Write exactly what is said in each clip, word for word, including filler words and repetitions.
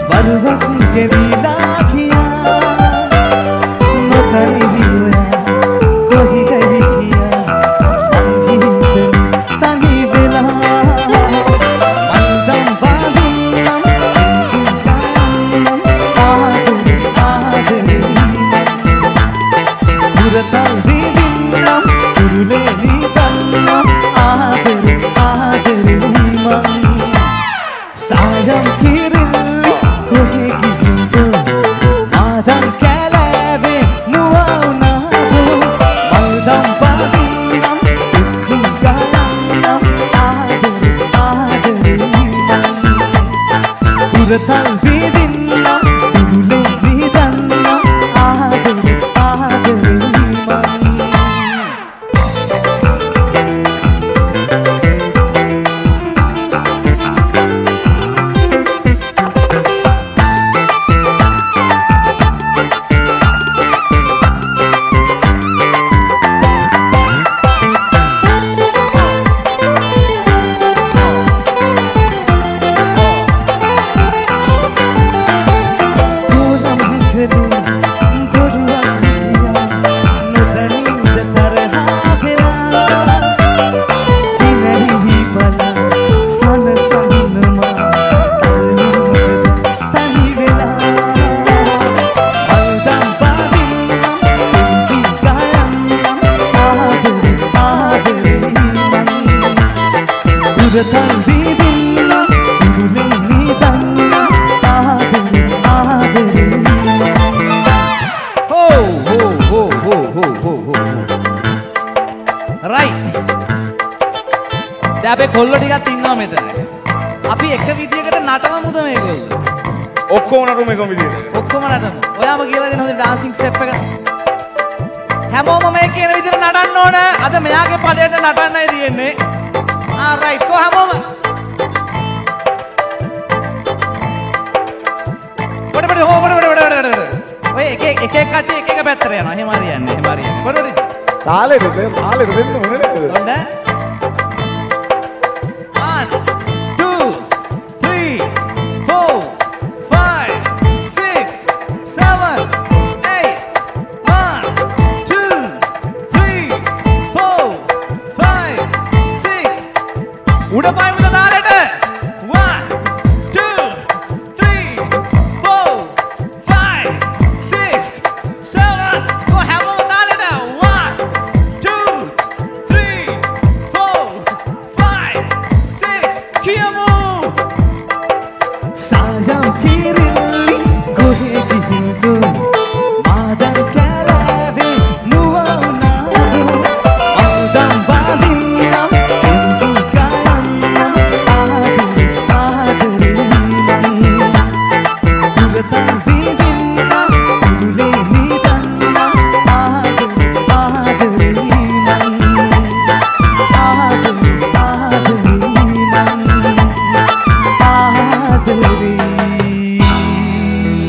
වරුවක් ගෙවිලා ගියා නොතනිවි ඔයා කොහිද හිටියා මං හිතේ තනි වෙලා මන්දම් බඳුන්නම් ආදරේ ආදරේ පුරතල් දිවින්නම් කුරුලේ නිදන්නම් ආදරේ ආදරේ මං සායම් කිරිල්ලි කොහේ ගිහින්ද ආදම් කැලෑවේ නුවණාදෝ මල්දම් පාදින්නම් ඉක්කින් ගලන්නම් ආදරේ ආදරේ මං පුරතල් දිවින්නම් කුරුලේ නිදන්නම් ආදරේ ආදරේ මං පුරතල් දිවින්නම් කුරුලේ නිදන්නම් ආදරේ ආදරේ හෝ හෝ හෝ හෝ හෝ හෝ හෝ රයිට් දැන් අපේ කොල්ලෝ ටිකක් ඉන්නවා මෙතන අපි එක විදියකට නටනමුද මේගොල්ලෝ ඔක්කොම නටමු එකම විදියට ඔක්කොම නටමු ඔයාම කියලා දෙන හොඳ ඩාන්සින් ස්ටෙප් එක හැමෝම මේ කියන විදියට නටන්න ඕන අද මෙයාගේ පදයට නටන්නයි තියෙන්නේ Ah, right, go have over. What about the home? What about the wait, cake, cake, cut, cake, a better. Himarian, Himarian. What about it? Salad, salad, one, two, three, four, five, six, seven, eight. One, two, three, four, five. උඩ පයින් උඩ දාලට one two three four five six seven go හැමෝම දාලට one two three four five six කියමු සායම් කිරිල්ලි කොහේ ගිහින්ද මාදම් කැලෑවේ නුවණාදෝ මල්දම් බඳින්නම්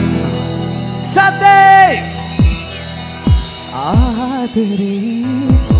Sunday, Adri.